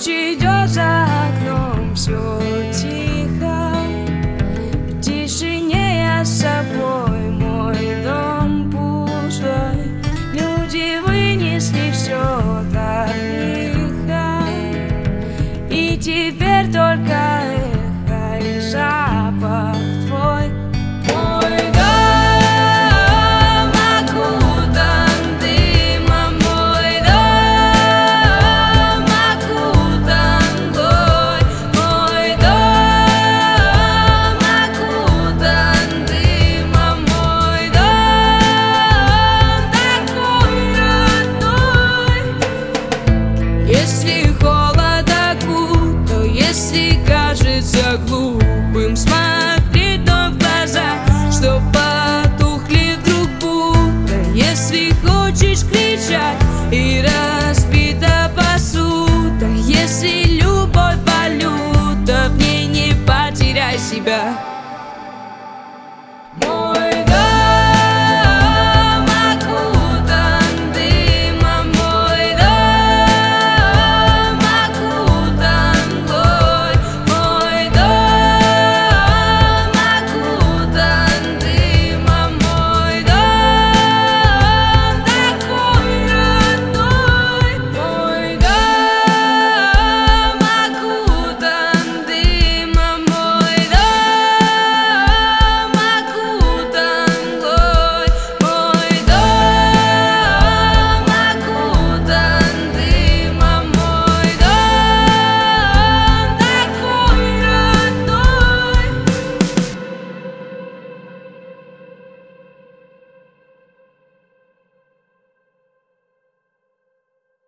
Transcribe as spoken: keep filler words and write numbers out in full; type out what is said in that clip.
Ночь идет за окном, все тихо. В тишине я с собой, мой дом пустой. Люди вынесли все так лихо, и теперь только эхо и запах твой. Мой дом окутан дымом, мой дом окутан мглой, мой дом окутан дымом, мой дом такой родной. Если холод окутал, если кажется глупым смотреть вновь в глаза, что потухли вдруг будто. Если хочешь кричать и разбита посуда, если любовь валюта, в ней не потеряй себя.